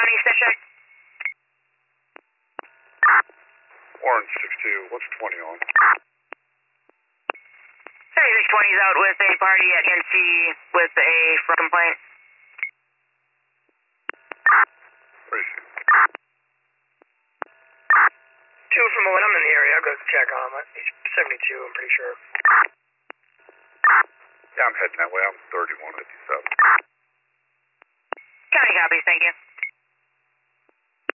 set check. Orange 62, what's 20 on? 3620 is out with a party at NC with a fraud complaint. Appreciate it. 2 from Malin, I'm in the area. I'll go check on him. He's 72, I'm pretty sure. Yeah, I'm heading that way. I'm 3157. County copies, thank you.